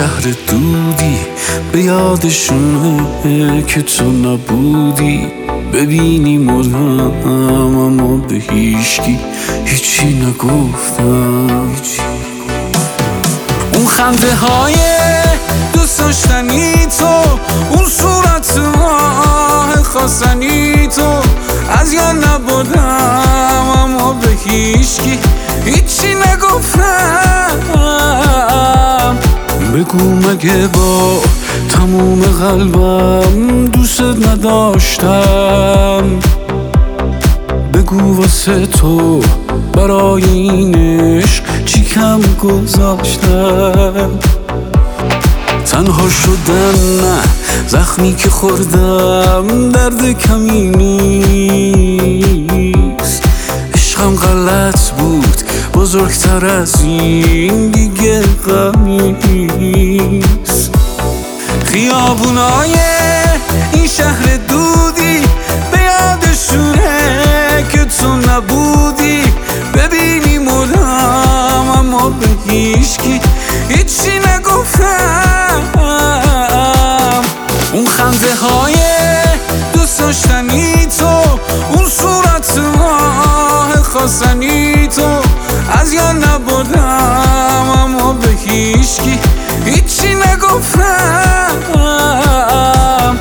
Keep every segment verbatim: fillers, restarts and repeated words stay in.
شهر دودی به یادشونه که تو نبودی. ببینی مردم اما به هیچکی هیچی نگفتم. اون خنده های دوست داشتنی تو، اون صورت ماه خواستنی تو، از یاد نبردم اما به هیچکی هیچی نگفتم. بگو مگه با تموم قلبم دوست نداشتم؟ بگو واسه تو برای این عشق چی کم گذاشتم؟ تنها شدن نه، زخمی که خوردم درد کمی نیست. عشقم غلط بود، بزرگتر از این دیگه غمی نیست. خیابونای این شهر دودی به یادشونه که تو نبودی. ببینی مردم اما به هیچکی هیچی نگفتم. اون خنده های دوست داشتنی تو، اون صورت ماه خواستنی تو، از یاد نبردم اما به هیچکی هیچی نگفتم.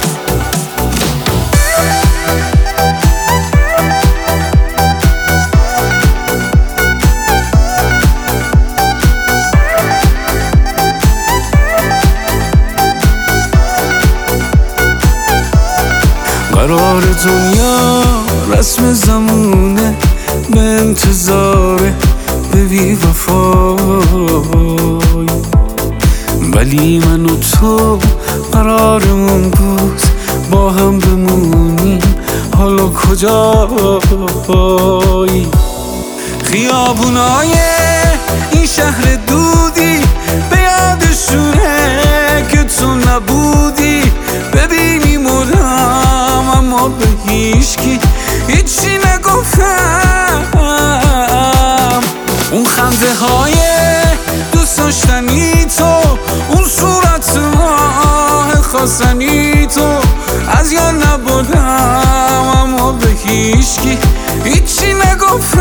قرار دنیا رسم زمونه، به انتظاره به بی وفای. ولی من و تو قرارمون بود با هم بمونیم، حالا کجایی؟ خیابونای این شهر دودی به یادشونه که تو نبودی. ببینی مردم اما به هیچکی هیچی نگفتم. اون خنده های دوست داشتنی تو، اون صورت ماه خواستنی تو، از یاد نبردم اما به هیچکی هیچی نگفتم.